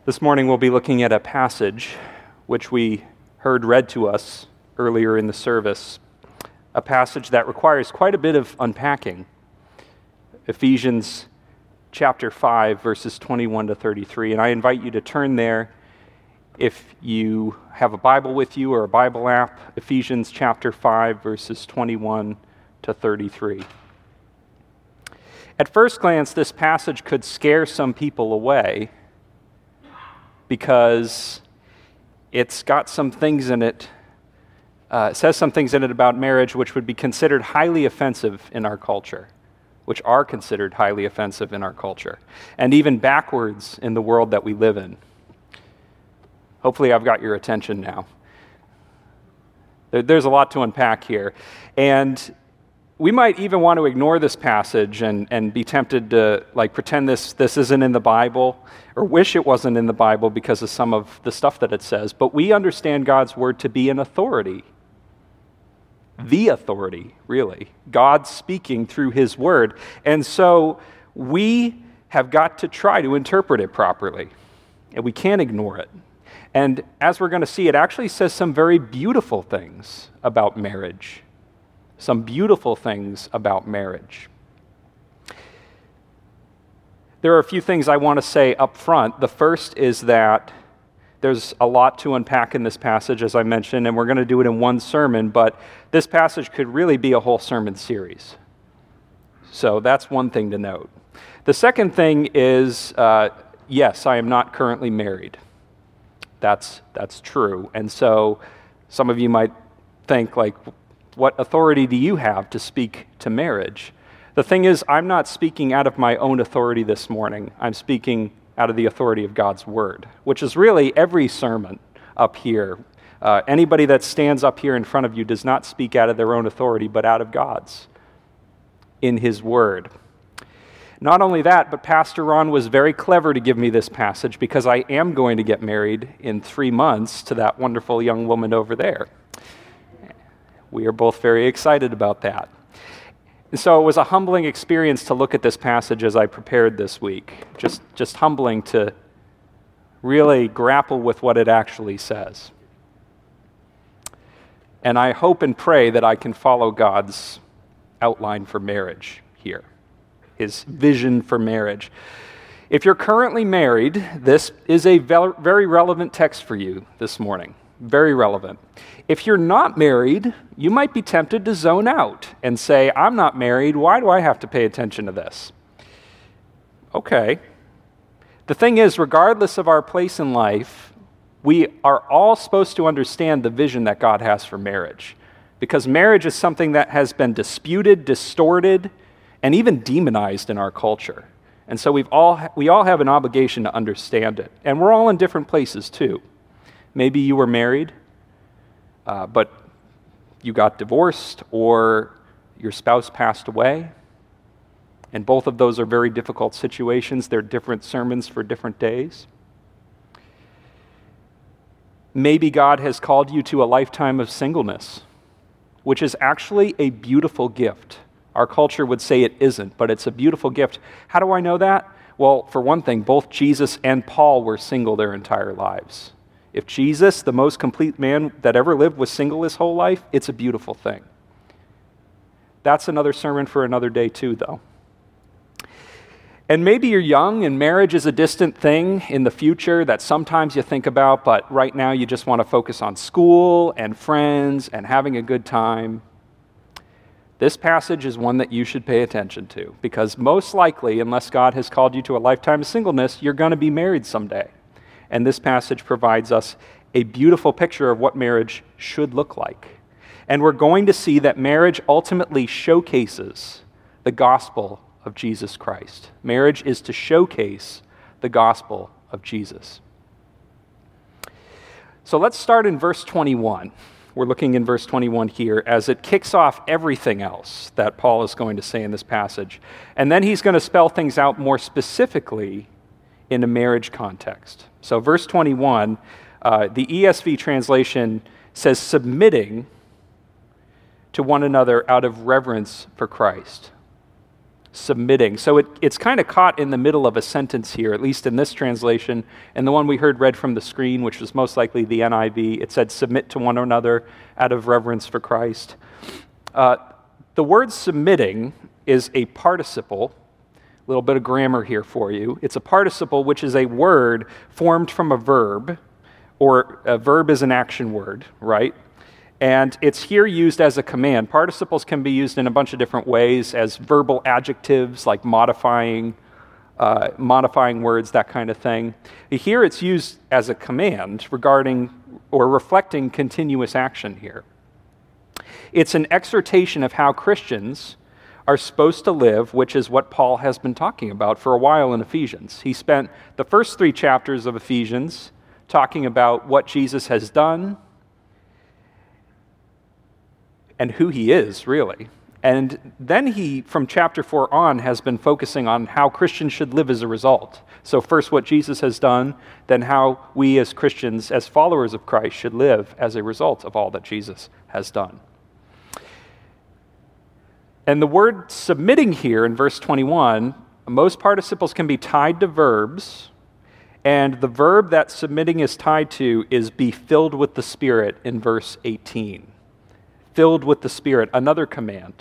This morning we'll be looking at a passage which we heard read to us earlier in the service, a passage that requires quite a bit of unpacking. Ephesians chapter 5, verses 21 to 33, and I invite you to turn there if you have a Bible with you or a Bible app, Ephesians chapter 5, verses 21 to 33. At first glance, this passage could scare some people away because it's got some things in it, it says some things in it about marriage which would be considered highly offensive in our culture, which are considered highly offensive in our culture, and even backwards in the world that we live in. Hopefully I've got your attention now. There's a lot to unpack here, and we might even want to ignore this passage and be tempted to pretend this isn't in the Bible, or wish it wasn't in the Bible because of some of the stuff that it says. But we understand God's word to be an authority. The authority, really. God speaking through his word. And so we have got to try to interpret it properly. And we can't ignore it. And as we're going to see, it actually says some very beautiful things about marriage. Some beautiful things about marriage. There are a few things I want to say up front. The first is that there's a lot to unpack in this passage, as I mentioned, and we're going to do it in one sermon, but this passage could really be a whole sermon series. So that's one thing to note. The second thing is, yes, I am not currently married. That's true. And so some of you might think, what authority do you have to speak to marriage? The thing is, I'm not speaking out of my own authority this morning. I'm speaking out of the authority of God's word, which is really every sermon up here. Anybody that stands up here in front of you does not speak out of their own authority, but out of God's, in his word. Not only that, but Pastor Ron was very clever to give me this passage because I am going to get married in 3 months to that wonderful young woman over there. We are both very excited about that. And so it was a humbling experience to look at this passage as I prepared this week. Just humbling to really grapple with what it actually says. And I hope and pray that I can follow God's outline for marriage here, his vision for marriage. If you're currently married, this is a very relevant text for you this morning. Very relevant. If you're not married, you might be tempted to zone out and say, I'm not married, why do I have to pay attention to this? Okay. The thing is, regardless of our place in life, we are all supposed to understand the vision that God has for marriage. Because marriage is something that has been disputed, distorted, and even demonized in our culture. And so we all have an obligation to understand it. And we're all in different places too. Maybe you were married, but you got divorced, or your spouse passed away. And both of those are very difficult situations. They're different sermons for different days. Maybe God has called you to a lifetime of singleness, which is actually a beautiful gift. Our culture would say it isn't, but it's a beautiful gift. How do I know that? Well, for one thing, both Jesus and Paul were single their entire lives. If Jesus, the most complete man that ever lived, was single his whole life, it's a beautiful thing. That's another sermon for another day too, though. And maybe you're young and marriage is a distant thing in the future that sometimes you think about, but right now you just want to focus on school and friends and having a good time. This passage is one that you should pay attention to because most likely, unless God has called you to a lifetime of singleness, you're going to be married someday. And this passage provides us a beautiful picture of what marriage should look like. And we're going to see that marriage ultimately showcases the gospel of Jesus Christ. Marriage is to showcase the gospel of Jesus. So let's start in verse 21. We're looking in verse 21 here as it kicks off everything else that Paul is going to say in this passage. And then he's going to spell things out more specifically in a marriage context. So verse 21, the ESV translation says, submitting to one another out of reverence for Christ. submitting. So it's kind of caught in the middle of a sentence here, at least in this translation. And the one we heard read from the screen, which was most likely the NIV, it said, submit to one another out of reverence for Christ. The word submitting is a participle. A little bit of grammar here for you. It's a participle, which is a word formed from a verb, or a verb is an action word, right? And it's here used as a command. Participles can be used in a bunch of different ways as verbal adjectives, like modifying words, that kind of thing. Here it's used as a command regarding or reflecting continuous action here. It's an exhortation of how Christians are supposed to live, which is what Paul has been talking about for a while in Ephesians. He spent the first 3 chapters of Ephesians talking about what Jesus has done and who he is, really. And then he, from chapter 4 on, has been focusing on how Christians should live as a result. So first what Jesus has done, then how we as Christians, as followers of Christ, should live as a result of all that Jesus has done. And the word submitting here in verse 21, most participles can be tied to verbs, and the verb that submitting is tied to is be filled with the Spirit in verse 18. Filled with the Spirit, another command.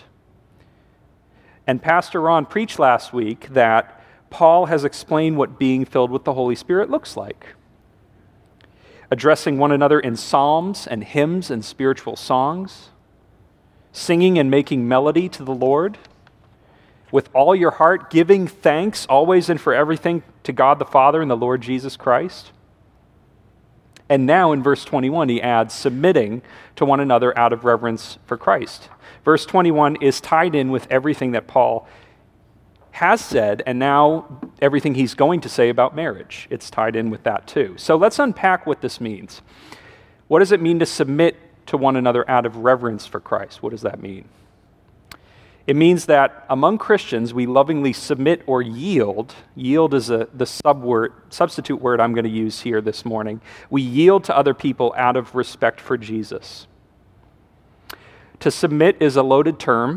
And Pastor Ron preached last week that Paul has explained what being filled with the Holy Spirit looks like. Addressing one another in psalms and hymns and spiritual songs, singing and making melody to the Lord, with all your heart, giving thanks always and for everything to God the Father and the Lord Jesus Christ. And now in verse 21, he adds, submitting to one another out of reverence for Christ. Verse 21 is tied in with everything that Paul has said, and now everything he's going to say about marriage. It's tied in with that too. So let's unpack what this means. What does it mean to submit to one another out of reverence for Christ? What does that mean? It means that among Christians, we lovingly submit or yield. Yield is the substitute word I'm going to use here this morning. We yield to other people out of respect for Jesus. To submit is a loaded term.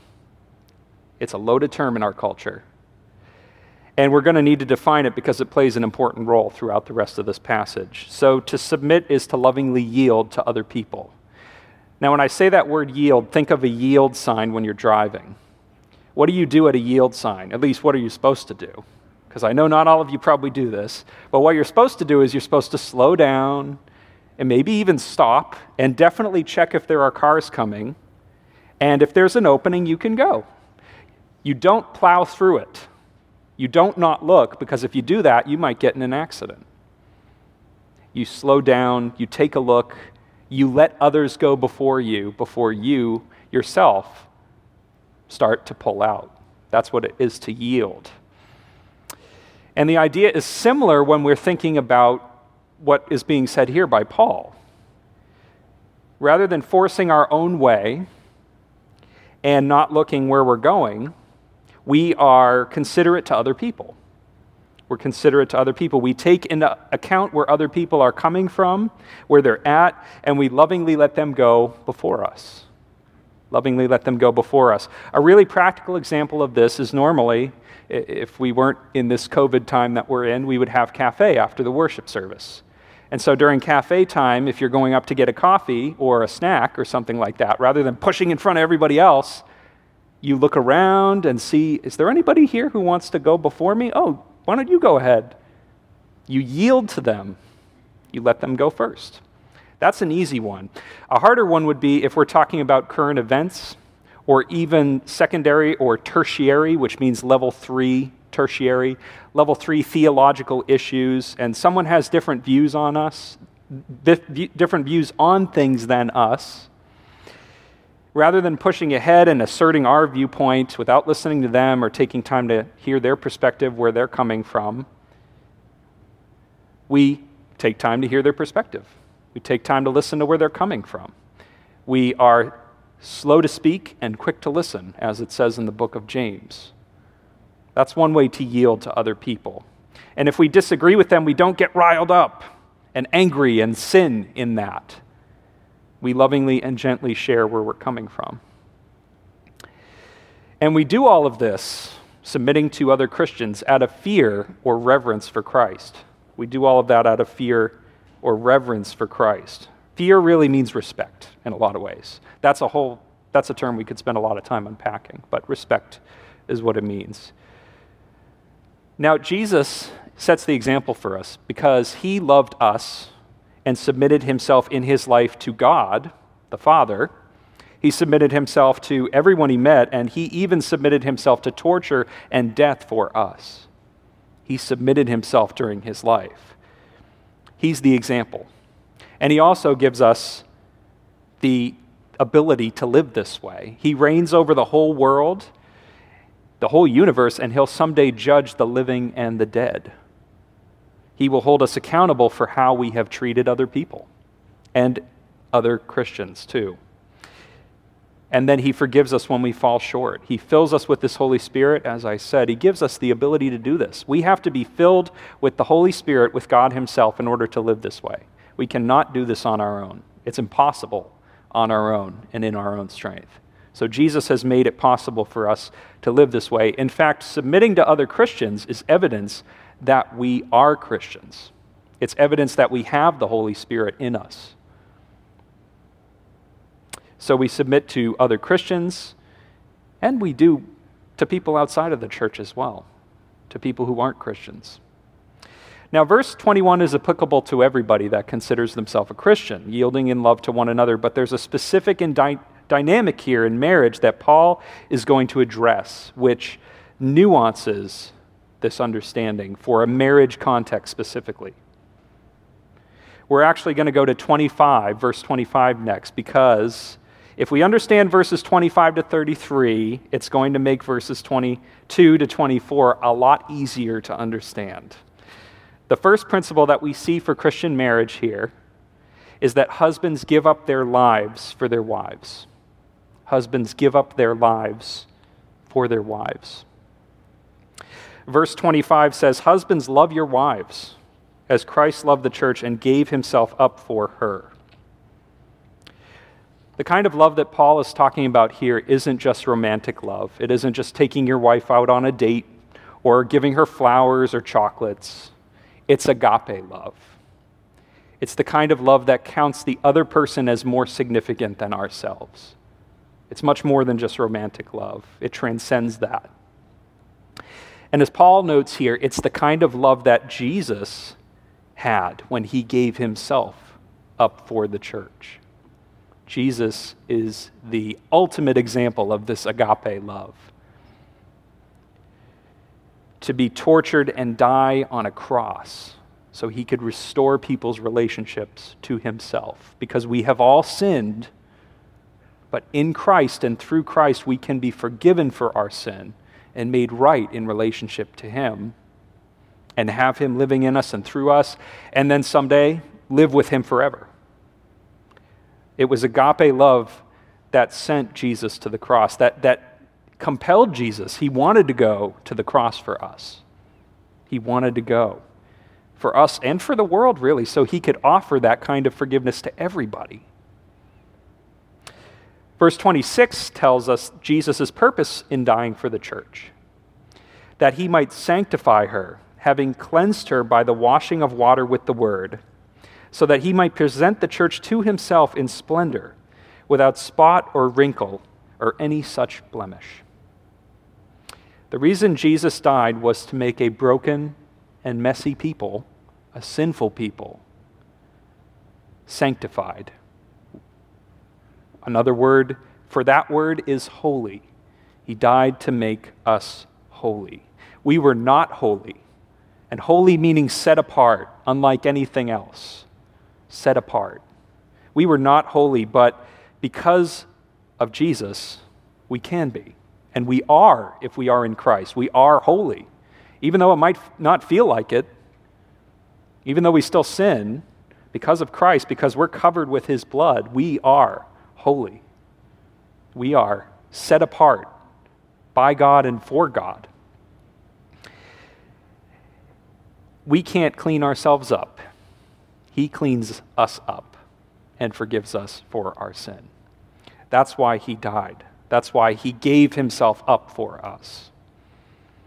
It's a loaded term in our culture. And we're going to need to define it because it plays an important role throughout the rest of this passage. So to submit is to lovingly yield to other people. Now, when I say that word yield, think of a yield sign when you're driving. What do you do at a yield sign? At least, what are you supposed to do? Because I know not all of you probably do this, but what you're supposed to do is you're supposed to slow down and maybe even stop and definitely check if there are cars coming. And if there's an opening, you can go. You don't plow through it. You don't not look, because if you do that, you might get in an accident. You slow down, you take a look, you let others go before you yourself start to pull out. That's what it is to yield. And the idea is similar when we're thinking about what is being said here by Paul. Rather than forcing our own way and not looking where we're going, we are considerate to other people. We're considerate to other people. We take into account where other people are coming from, where they're at, and we lovingly let them go before us. Lovingly let them go before us. A really practical example of this is normally, if we weren't in this COVID time that we're in, we would have cafe after the worship service. And so during cafe time, if you're going up to get a coffee or a snack or something like that, rather than pushing in front of everybody else, you look around and see, is there anybody here who wants to go before me? Oh, why don't you go ahead? You yield to them. You let them go first. That's an easy one. A harder one would be if we're talking about current events or even secondary or tertiary, which means level 3 tertiary, level 3 theological issues, and someone has different views on us, different views on things than us. Rather than pushing ahead and asserting our viewpoint without listening to them or taking time to hear their perspective, where they're coming from, we take time to hear their perspective. We take time to listen to where they're coming from. We are slow to speak and quick to listen, as it says in the book of James. That's one way to yield to other people. And if we disagree with them, we don't get riled up and angry and sin in that. We lovingly and gently share where we're coming from. And we do all of this submitting to other Christians out of fear or reverence for Christ. We do all of that out of fear or reverence for Christ. Fear really means respect in a lot of ways. That's a term we could spend a lot of time unpacking, but respect is what it means. Now, Jesus sets the example for us because he loved us and submitted himself in his life to God, the Father. He submitted himself to everyone he met, and he even submitted himself to torture and death for us. He submitted himself during his life. He's the example. And he also gives us the ability to live this way. He reigns over the whole world, the whole universe, and he'll someday judge the living and the dead. He will hold us accountable for how we have treated other people and other Christians too. And then he forgives us when we fall short. He fills us with this Holy Spirit, as I said. He gives us the ability to do this. We have to be filled with the Holy Spirit, with God himself, in order to live this way. We cannot do this on our own. It's impossible on our own and in our own strength. So Jesus has made it possible for us to live this way. In fact, submitting to other Christians is evidence that we are Christians. It's evidence that we have the Holy Spirit in us. So we submit to other Christians, and we do to people outside of the church as well, to people who aren't Christians. Now, verse 21 is applicable to everybody that considers themselves a Christian, yielding in love to one another, but there's a specific dynamic here in marriage that Paul is going to address, which nuances this understanding for a marriage context specifically. We're actually going to go to verse 25 next, because if we understand verses 25 to 33, it's going to make verses 22 to 24 a lot easier to understand. The first principle that we see for Christian marriage here is that husbands give up their lives for their wives. Husbands give up their lives for their wives. Verse 25 says, "Husbands, love your wives, as Christ loved the church and gave himself up for her." The kind of love that Paul is talking about here isn't just romantic love. It isn't just taking your wife out on a date or giving her flowers or chocolates. It's agape love. It's the kind of love that counts the other person as more significant than ourselves. It's much more than just romantic love. It transcends that. And as Paul notes here, it's the kind of love that Jesus had when he gave himself up for the church. Jesus is the ultimate example of this agape love. To be tortured and die on a cross so he could restore people's relationships to himself. Because we have all sinned, but in Christ and through Christ we can be forgiven for our sin and made right in relationship to him, and have him living in us and through us, and then someday live with him forever. It was agape love that sent Jesus to the cross, that compelled Jesus. He wanted to go to the cross for us. He wanted to go for us and for the world, really, so he could offer that kind of forgiveness to everybody. Verse 26 tells us Jesus' purpose in dying for the church, that he might sanctify her, having cleansed her by the washing of water with the word, so that he might present the church to himself in splendor, without spot or wrinkle or any such blemish. The reason Jesus died was to make a broken and messy people, a sinful people, sanctified. Another word for that word is holy. He died to make us holy. We were not holy, and holy meaning set apart, unlike anything else. Set apart. We were not holy, but because of Jesus, we can be. And we are, if we are in Christ. We are holy. Even though it might not feel like it, even though we still sin, because of Christ, because we're covered with his blood, we are holy. We are set apart by God and for God. We can't clean ourselves up. He cleans us up and forgives us for our sin. That's why he died. That's why he gave himself up for us.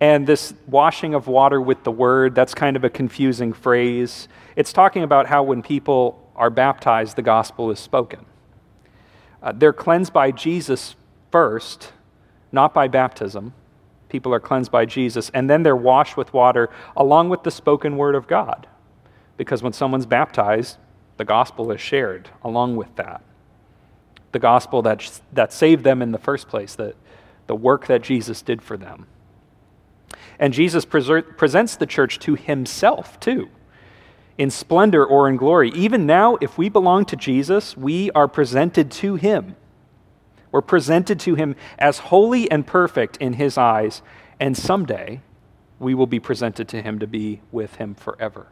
And this washing of water with the word, that's kind of a confusing phrase. It's talking about how when people are baptized, the gospel is spoken. They're cleansed by Jesus first, not by baptism. People are cleansed by Jesus, and then they're washed with water along with the spoken word of God. Because when someone's baptized, the gospel is shared along with that. The gospel that saved them in the first place, the work that Jesus did for them. And Jesus presents the church to himself, too, in splendor or in glory. Even now, if we belong to Jesus, we are presented to him. We're presented to him as holy and perfect in his eyes, and someday we will be presented to him to be with him forever.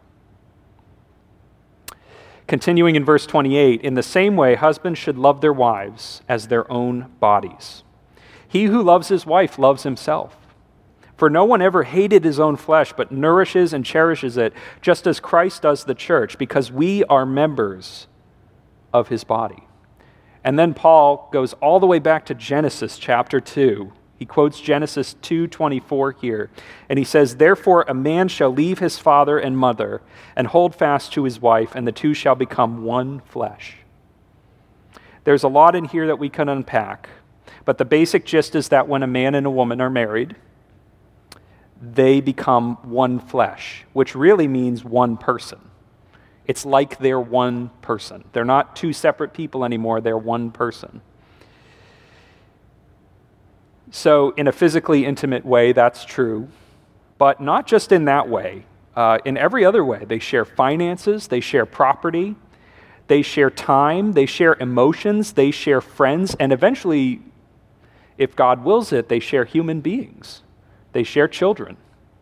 Continuing in verse 28, in the same way, husbands should love their wives as their own bodies. He who loves his wife loves himself. For no one ever hated his own flesh, but nourishes and cherishes it, just as Christ does the church, because we are members of his body. And then Paul goes all the way back to Genesis chapter 2. He quotes Genesis 2:24 here, and he says, "Therefore a man shall leave his father and mother and hold fast to his wife, and the two shall become one flesh." There's a lot in here that we can unpack, but the basic gist is that when a man and a woman are married, they become one flesh, which really means one person. It's like they're one person. They're not two separate people anymore, they're one person. So in a physically intimate way, that's true, but not just in that way. In every other way, they share finances, they share property, they share time, they share emotions, they share friends, and eventually, if God wills it, they share human beings. They share children.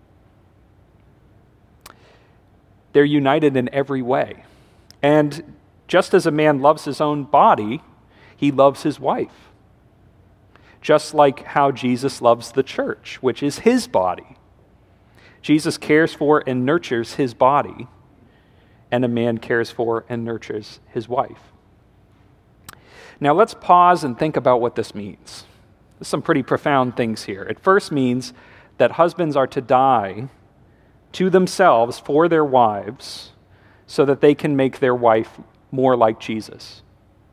They're united in every way. And just as a man loves his own body, he loves his wife. Just like how Jesus loves the church, which is his body. Jesus cares for and nurtures his body, and a man cares for and nurtures his wife. Now let's pause and think about what this means. There's some pretty profound things here. It first means that husbands are to die to themselves for their wives so that they can make their wife more like Jesus.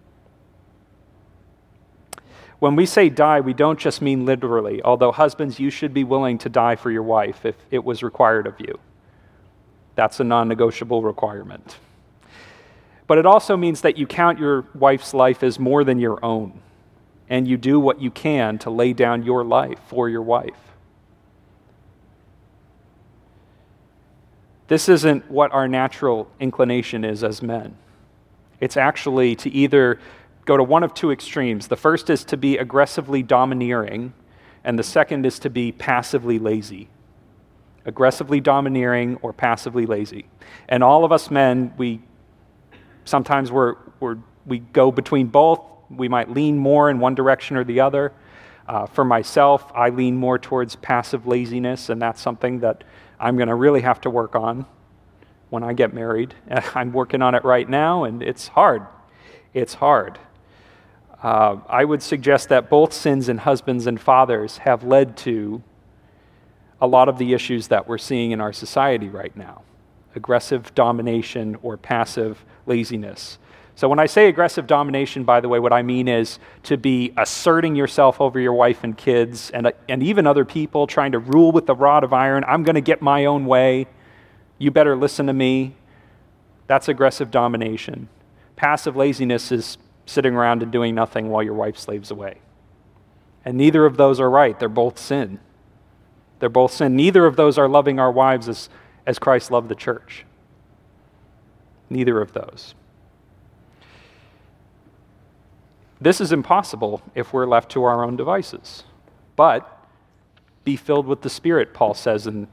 When we say die, we don't just mean literally, although husbands, you should be willing to die for your wife if it was required of you. That's a non-negotiable requirement. But it also means that you count your wife's life as more than your own, and you do what you can to lay down your life for your wife. This isn't what our natural inclination is as men. It's actually to either go to one of two extremes. The first is to be aggressively domineering, and the second is to be passively lazy. Aggressively domineering or passively lazy. And all of us men, we go between both. We might lean more in one direction or the other. For myself, I lean more towards passive laziness, and that's something that I'm going to really have to work on when I get married. I'm working on it right now, and it's hard. It's hard. I would suggest that both sins in husbands and fathers have led to a lot of the issues that we're seeing in our society right now. Aggressive domination or passive laziness. So when I say aggressive domination, by the way, what I mean is to be asserting yourself over your wife and kids and even other people, trying to rule with the rod of iron. I'm going to get my own way. You better listen to me. That's aggressive domination. Passive laziness is sitting around and doing nothing while your wife slaves away. And neither of those are right. They're both sin. They're both sin. Neither of those are loving our wives as Christ loved the church. Neither of those. This is impossible if we're left to our own devices. But be filled with the Spirit, Paul says in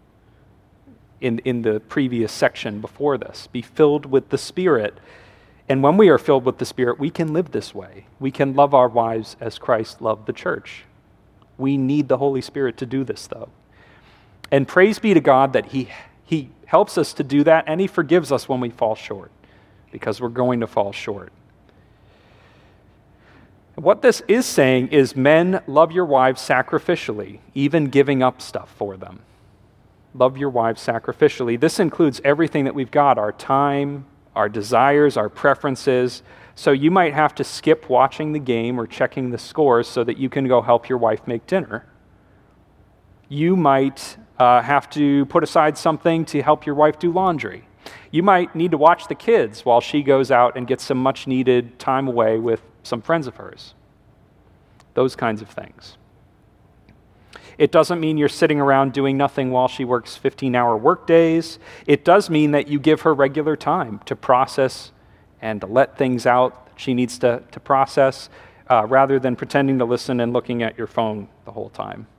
the previous section before this. Be filled with the Spirit. And when we are filled with the Spirit, we can live this way. We can love our wives as Christ loved the church. We need the Holy Spirit to do this, though. And praise be to God that He helps us to do that, and He forgives us when we fall short, because we're going to fall short. What this is saying is, men, love your wives sacrificially, even giving up stuff for them. Love your wives sacrificially. This includes everything that we've got, our time, our desires, our preferences. So you might have to skip watching the game or checking the scores so that you can go help your wife make dinner. You might have to put aside something to help your wife do laundry. You might need to watch the kids while she goes out and gets some much-needed time away with some friends of hers. Those kinds of things. It doesn't mean you're sitting around doing nothing while she works 15-hour workdays. It does mean that you give her regular time to process and to let things out that she needs to process, rather than pretending to listen and looking at your phone the whole time.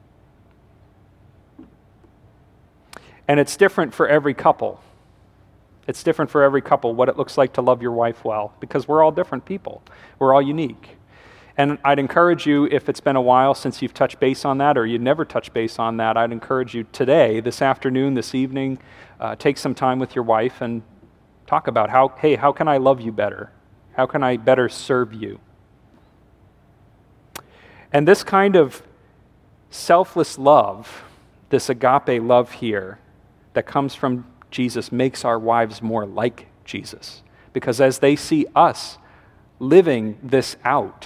And it's different for every couple. It's different for every couple what it looks like to love your wife well, because we're all different people. We're all unique. And I'd encourage you, if it's been a while since you've touched base on that, or you never touched base on that, I'd encourage you today, this afternoon, this evening, take some time with your wife and talk about how can I love you better? How can I better serve you? And this kind of selfless love, this agape love here that comes from Jesus, makes our wives more like Jesus. Because as they see us living this out,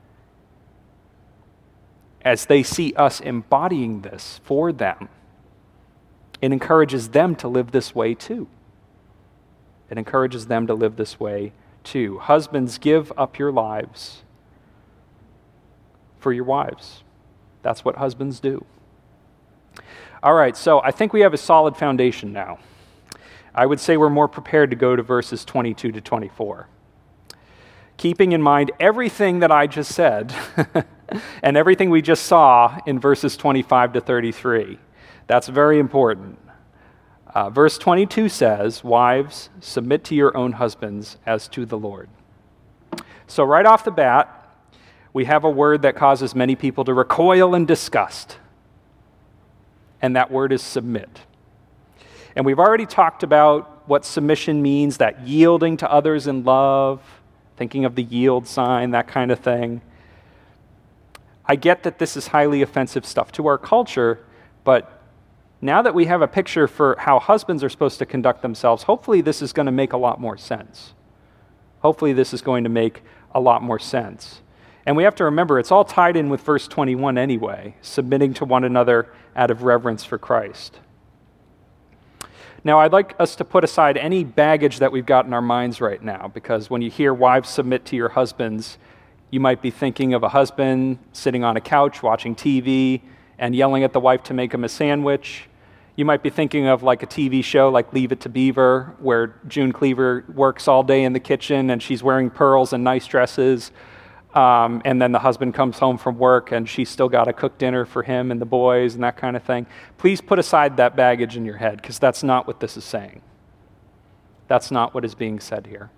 as they see us embodying this for them, it encourages them to live this way too. It encourages them to live this way too. Husbands, give up your lives for your wives. That's what husbands do. All right, so I think we have a solid foundation now. I would say we're more prepared to go to verses 22 to 24. Keeping in mind everything that I just said and everything we just saw in verses 25 to 33. That's very important. Verse 22 says, "Wives, submit to your own husbands as to the Lord." So right off the bat, we have a word that causes many people to recoil in disgust. And that word is submit. And we've already talked about what submission means, that yielding to others in love, thinking of the yield sign, that kind of thing. I get that this is highly offensive stuff to our culture, but now that we have a picture for how husbands are supposed to conduct themselves, hopefully this is going to make a lot more sense. Hopefully this is going to make a lot more sense. And we have to remember, it's all tied in with verse 21 anyway, submitting to one another out of reverence for Christ. Now, I'd like us to put aside any baggage that we've got in our minds right now, because when you hear wives submit to your husbands, you might be thinking of a husband sitting on a couch watching TV and yelling at the wife to make him a sandwich. You might be thinking of like a TV show like Leave It to Beaver, where June Cleaver works all day in the kitchen and she's wearing pearls and nice dresses. And then the husband comes home from work and she's still got to cook dinner for him and the boys and that kind of thing. Please put aside that baggage in your head, because that's not what this is saying. That's not what is being said here.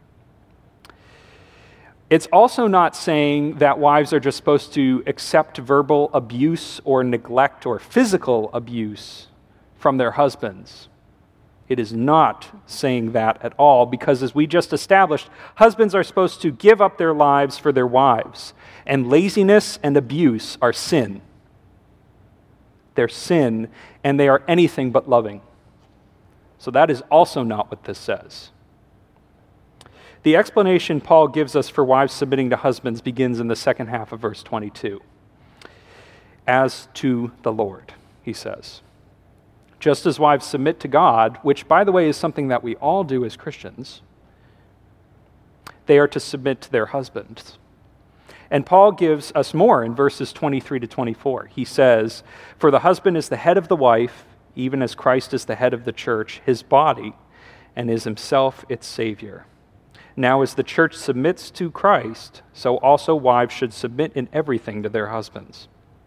It's also not saying that wives are just supposed to accept verbal abuse or neglect or physical abuse from their husbands. It is not saying that at all, because as we just established, husbands are supposed to give up their lives for their wives, and laziness and abuse are sin. They're sin, and they are anything but loving. So that is also not what this says. The explanation Paul gives us for wives submitting to husbands begins in the second half of verse 22. As to the Lord, he says. Just as wives submit to God, which, by the way, is something that we all do as Christians, they are to submit to their husbands. And Paul gives us more in verses 23 to 24. He says, "For the husband is the head of the wife, even as Christ is the head of the church, his body, and is himself its Savior. Now as the church submits to Christ, so also wives should submit in everything to their husbands."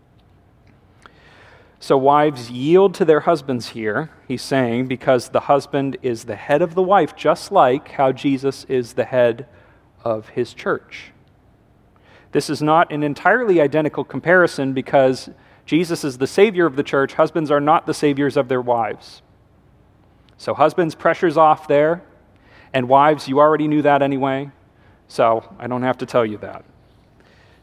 So wives yield to their husbands here, he's saying, because the husband is the head of the wife, just like how Jesus is the head of his church. This is not an entirely identical comparison, because Jesus is the Savior of the church. Husbands are not the saviors of their wives. So husbands, pressure's off there, and wives, you already knew that anyway, so I don't have to tell you that.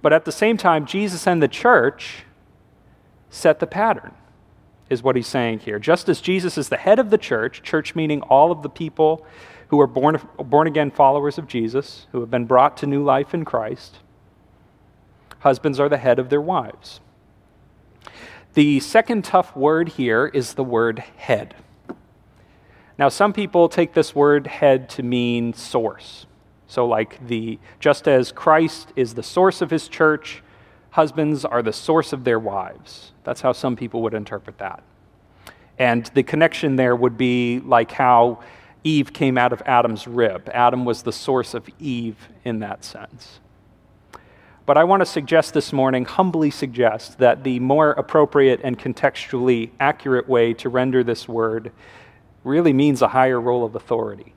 But at the same time, Jesus and the church set the pattern, is what he's saying here. Just as Jesus is the head of the church meaning all of the people who are born-again followers of Jesus, who have been brought to new life in Christ, husbands are the head of their wives. The second tough word here is the word head. Now, some people take this word head to mean source. So just as Christ is the source of his church, husbands are the source of their wives. That's how some people would interpret that. And the connection there would be like how Eve came out of Adam's rib. Adam was the source of Eve in that sense. But I want to suggest this morning, humbly suggest, that the more appropriate and contextually accurate way to render this word really means a higher role of authority.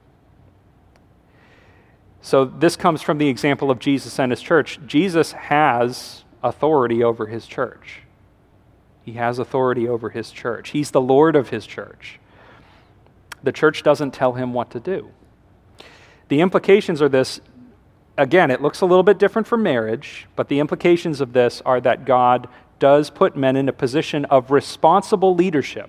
So this comes from the example of Jesus and his church. Jesus has authority over his church. He has authority over his church. He's the Lord of his church. The church doesn't tell him what to do. The implications are this. Again, it looks a little bit different from marriage, but the implications of this are that God does put men in a position of responsible leadership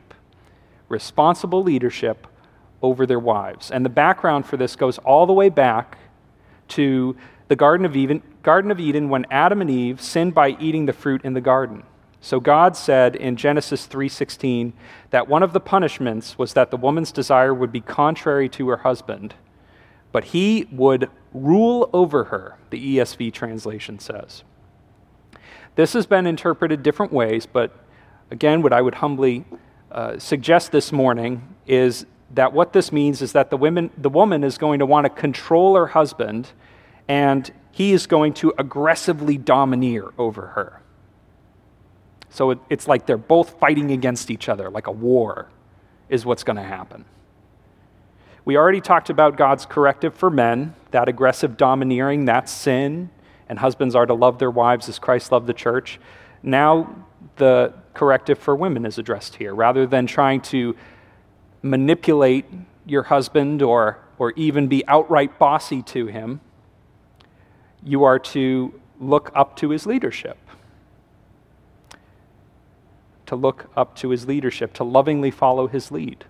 over their wives. And the background for this goes all the way back to the Garden of Eden when Adam and Eve sinned by eating the fruit in the garden. So God said in Genesis 3:16 that one of the punishments was that the woman's desire would be contrary to her husband, but he would rule over her, the ESV translation says. This has been interpreted different ways, but again, what I would humbly suggest this morning is that what this means is that the woman is going to want to control her husband, and he is going to aggressively domineer over her. So it's like they're both fighting against each other, like a war is what's going to happen. We already talked about God's corrective for men, that aggressive domineering, that's sin, and husbands are to love their wives as Christ loved the church. Now the corrective for women is addressed here. Rather than trying to manipulate your husband or even be outright bossy to him, you are to look up to his leadership. To look up to his leadership, to lovingly follow his lead.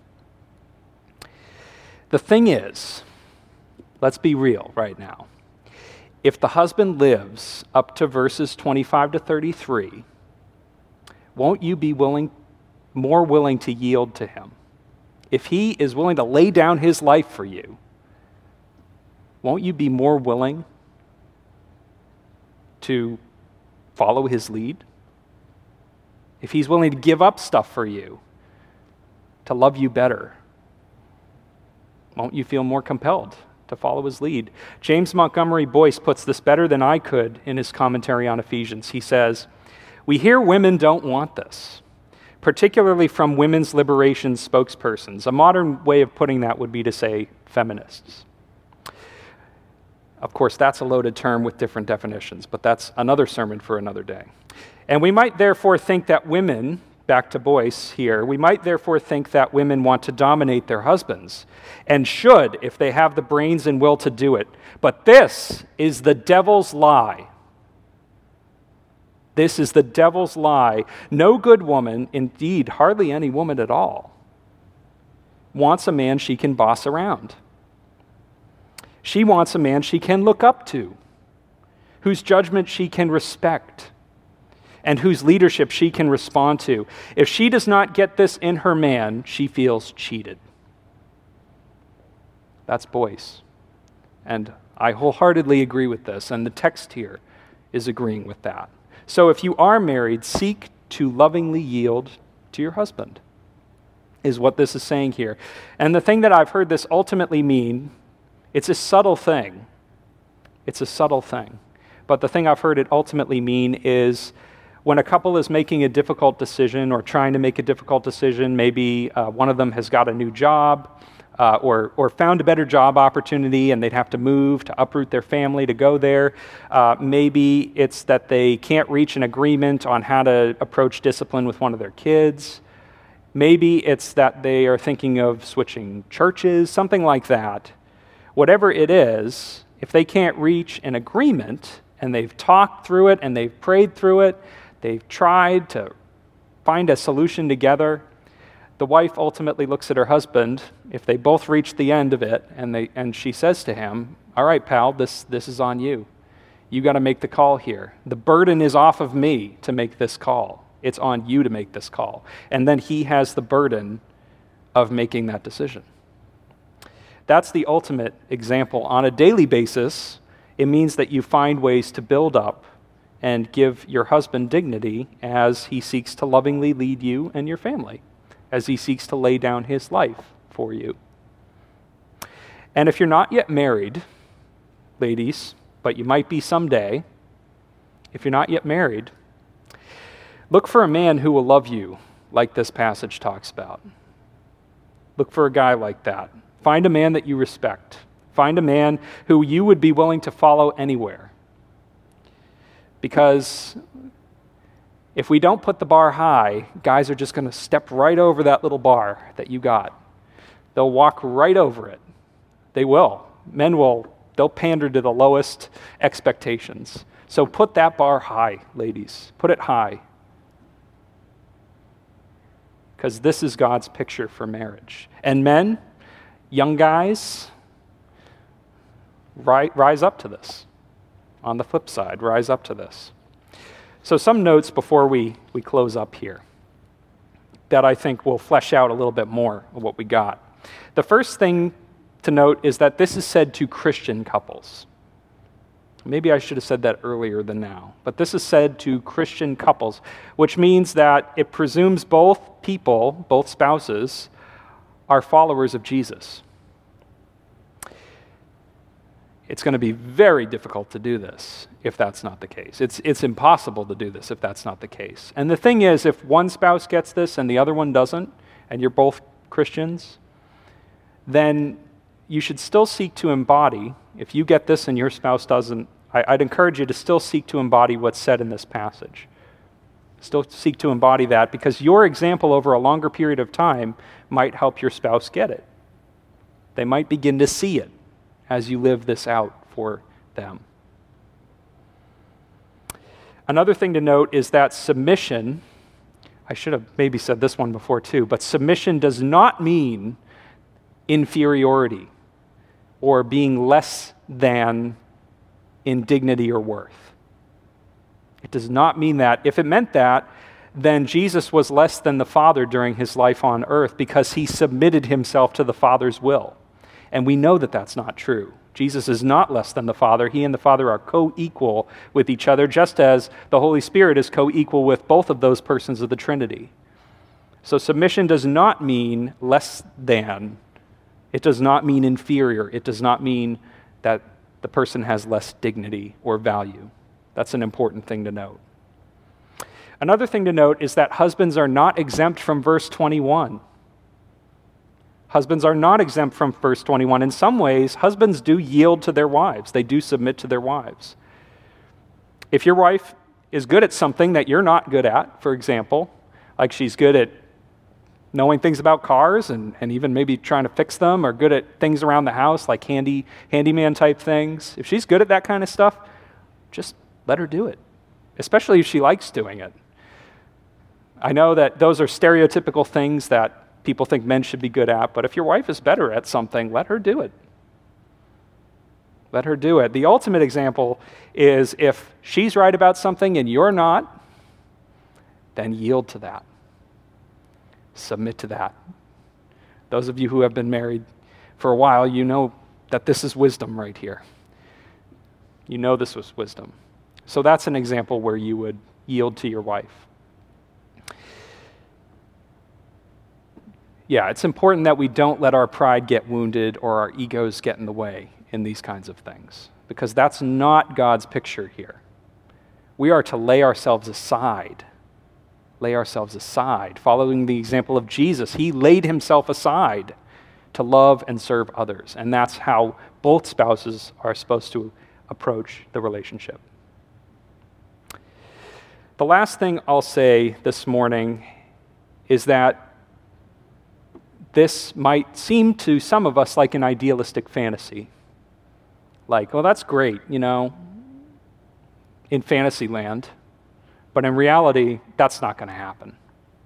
The thing is, let's be real right now. If the husband lives up to verses 25 to 33, won't you be more willing to yield to him? If he is willing to lay down his life for you, won't you be more willing to follow his lead? If he's willing to give up stuff for you, to love you better, won't you feel more compelled to follow his lead? James Montgomery Boyce puts this better than I could in his commentary on Ephesians. He says, "We hear women don't want this, particularly from women's liberation spokespersons." A modern way of putting that would be to say feminists. Of course, that's a loaded term with different definitions, but that's another sermon for another day. And we might therefore think that women, back to Boyce here, we might therefore think that women want to dominate their husbands, and should if they have the brains and will to do it. But this is the devil's lie. This is the devil's lie. No good woman, indeed hardly any woman at all, wants a man she can boss around. She wants a man she can look up to, whose judgment she can respect, and whose leadership she can respond to. If she does not get this in her man, she feels cheated. That's Boyce. And I wholeheartedly agree with this, and the text here is agreeing with that. So if you are married, seek to lovingly yield to your husband, is what this is saying here. And the thing that I've heard this ultimately mean, it's a subtle thing. It's a subtle thing. But the thing I've heard it ultimately mean is when a couple is making a difficult decision or trying to make a difficult decision, maybe one of them has got a new job or found a better job opportunity and they'd have to move to uproot their family to go there. Maybe it's that they can't reach an agreement on how to approach discipline with one of their kids. Maybe it's that they are thinking of switching churches, something like that. Whatever it is, if they can't reach an agreement and they've talked through it, and they've prayed through it. They've tried to find a solution together. The wife ultimately looks at her husband, if they both reach the end of it, and she says to him, all right, pal, this is on you. You got to make the call here. The burden is off of me to make this call. It's on you to make this call. And then he has the burden of making that decision. That's the ultimate example. On a daily basis, it means that you find ways to build up and give your husband dignity as he seeks to lovingly lead you and your family, as he seeks to lay down his life for you. And if you're not yet married, ladies, but you might be someday, if you're not yet married, look for a man who will love you like this passage talks about. Look for a guy like that. Find a man that you respect. Find a man who you would be willing to follow anywhere. Because if we don't put the bar high, guys are just going to step right over that little bar that you got. They'll walk right over it. They will. They'll pander to the lowest expectations. So put that bar high, ladies. Put it high. Because this is God's picture for marriage. And men, young guys, rise up to this. On the flip side, rise up to this. So some notes before we close up here that I think will flesh out a little bit more of what we got. The first thing to note is that this is said to Christian couples. Maybe I should have said that earlier than now, but this is said to Christian couples, which means that it presumes both people, both spouses, are followers of Jesus. It's going to be very difficult to do this if that's not the case. It's impossible to do this if that's not the case. And the thing is, if one spouse gets this and the other one doesn't, and you're both Christians, then you should still seek to embody, if you get this and your spouse doesn't, I'd encourage you to still seek to embody what's said in this passage. Still seek to embody that, because your example over a longer period of time might help your spouse get it. They might begin to see it as you live this out for them. Another thing to note is that submission, I should have maybe said this one before too, but submission does not mean inferiority or being less than in dignity or worth. It does not mean that. If it meant that, then Jesus was less than the Father during his life on earth because he submitted himself to the Father's will. And we know that that's not true. Jesus is not less than the Father. He and the Father are co-equal with each other, just as the Holy Spirit is co-equal with both of those persons of the Trinity. So submission does not mean less than. It does not mean inferior. It does not mean that the person has less dignity or value. That's an important thing to note. Another thing to note is that husbands are not exempt from verse 21. Husbands are not exempt from verse 21. In some ways, husbands do yield to their wives. They do submit to their wives. If your wife is good at something that you're not good at, for example, like she's good at knowing things about cars and even maybe trying to fix them, or good at things around the house like handyman type things, if she's good at that kind of stuff, just let her do it, especially if she likes doing it. I know that those are stereotypical things that people think men should be good at, but if your wife is better at something, let her do it. Let her do it. The ultimate example is if she's right about something and you're not, then yield to that. Submit to that. Those of you who have been married for a while, you know that this is wisdom right here. You know this was wisdom. So that's an example where you would yield to your wife. Yeah, it's important that we don't let our pride get wounded or our egos get in the way in these kinds of things, because that's not God's picture here. We are to lay ourselves aside, following the example of Jesus. He laid himself aside to love and serve others, and that's how both spouses are supposed to approach the relationship. The last thing I'll say this morning is that this might seem to some of us like an idealistic fantasy. Like, well, that's great, in fantasy land, but in reality, that's not going to happen.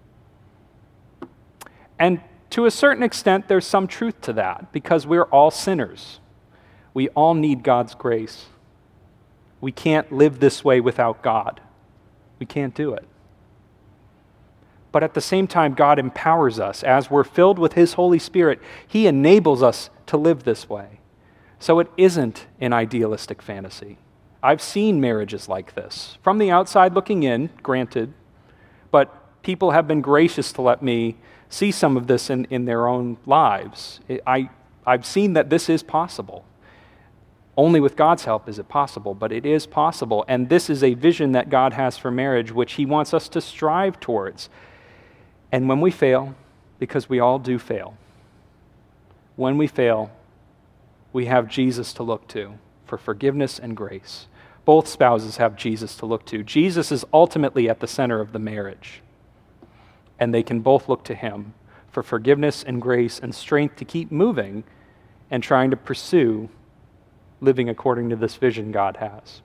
And to a certain extent, there's some truth to that, because we're all sinners. We all need God's grace. We can't live this way without God. We can't do it. But at the same time, God empowers us. As we're filled with His Holy Spirit, He enables us to live this way. So it isn't an idealistic fantasy. I've seen marriages like this. From the outside looking in, granted, but people have been gracious to let me see some of this in their own lives. I've seen that this is possible. Only with God's help is it possible, but it is possible. And this is a vision that God has for marriage, which He wants us to strive towards. And when we fail, because we all do fail, when we fail, we have Jesus to look to for forgiveness and grace. Both spouses have Jesus to look to. Jesus is ultimately at the center of the marriage, and they can both look to Him for forgiveness and grace and strength to keep moving and trying to pursue living according to this vision God has.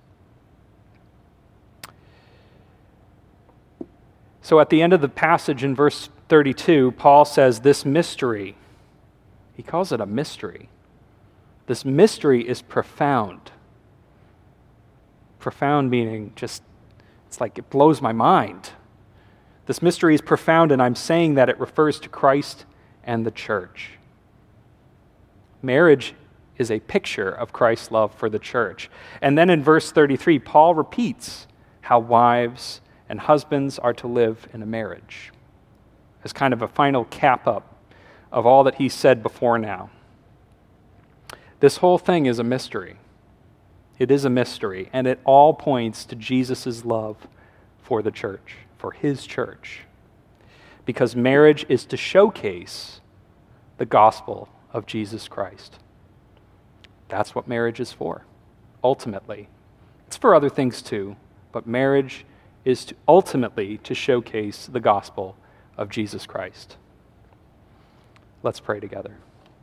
So at the end of the passage in verse 32, Paul says this mystery, he calls it a mystery. This mystery is profound. Profound meaning just, it's like it blows my mind. This mystery is profound, and I'm saying that it refers to Christ and the church. Marriage is a picture of Christ's love for the church. And then in verse 33, Paul repeats how wives and husbands are to live in a marriage as kind of a final cap up of all that he said before now. This whole thing is a mystery. It is a mystery, and it all points to Jesus' love for the church, for His church. Because marriage is to showcase the gospel of Jesus Christ. That's what marriage is for, ultimately. It's for other things too, but marriage is ultimately to showcase the gospel of Jesus Christ. Let's pray together.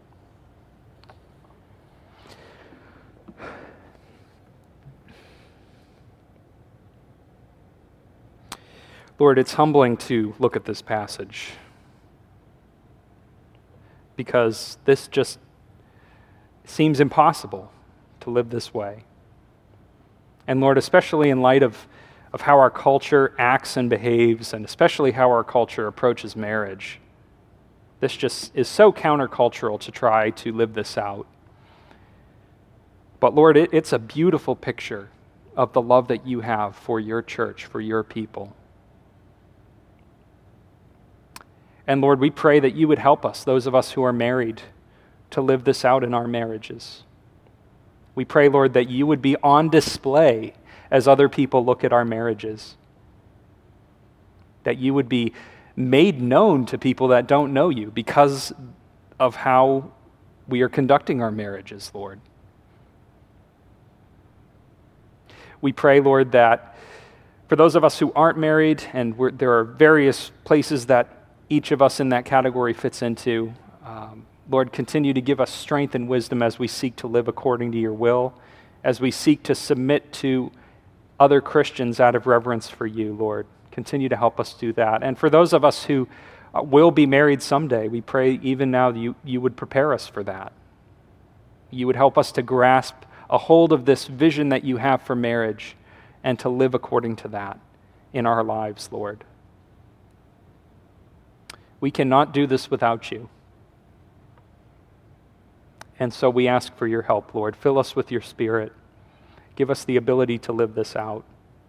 Lord, it's humbling to look at this passage because this just seems impossible to live this way. And Lord, especially in light of how our culture acts and behaves, and especially how our culture approaches marriage, this just is so countercultural to try to live this out. But Lord, it's a beautiful picture of the love that you have for your church, for your people. And Lord, we pray that you would help us, those of us who are married, to live this out in our marriages. We pray, Lord, that you would be on display as other people look at our marriages. That you would be made known to people that don't know you because of how we are conducting our marriages, Lord. We pray, Lord, that for those of us who aren't married, and there are various places that each of us in that category fits into, Lord, continue to give us strength and wisdom as we seek to live according to your will, as we seek to submit to other Christians out of reverence for you, Lord. Continue to help us do that. And for those of us who will be married someday, we pray even now that you would prepare us for that. You would help us to grasp a hold of this vision that you have for marriage and to live according to that in our lives, Lord. We cannot do this without you. And so we ask for your help, Lord. Fill us with your Spirit. Give us the ability to live this out.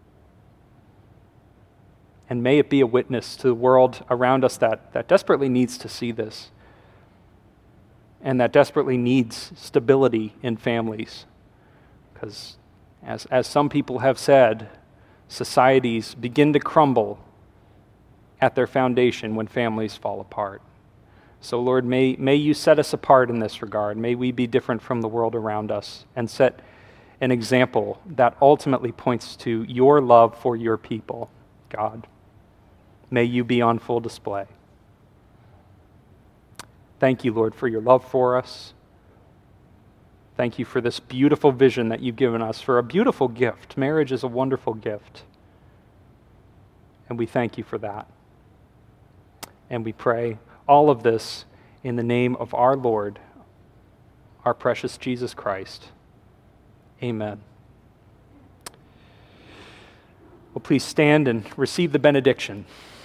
And may it be a witness to the world around us that desperately needs to see this and that desperately needs stability in families. Because as some people have said, societies begin to crumble at their foundation when families fall apart. So Lord, may you set us apart in this regard. May we be different from the world around us and set an example that ultimately points to your love for your people, God. May you be on full display. Thank you, Lord, for your love for us. Thank you for this beautiful vision that you've given us, for a beautiful gift. Marriage is a wonderful gift. And we thank you for that. And we pray all of this in the name of our Lord, our precious Jesus Christ. Amen. Well, please stand and receive the benediction.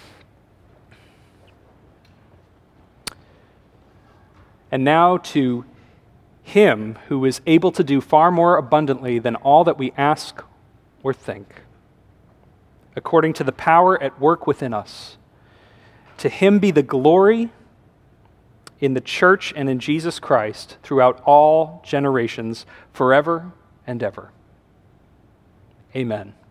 And now to Him who is able to do far more abundantly than all that we ask or think, according to the power at work within us, to Him be the glory in the church and in Jesus Christ throughout all generations, forever and ever. Amen.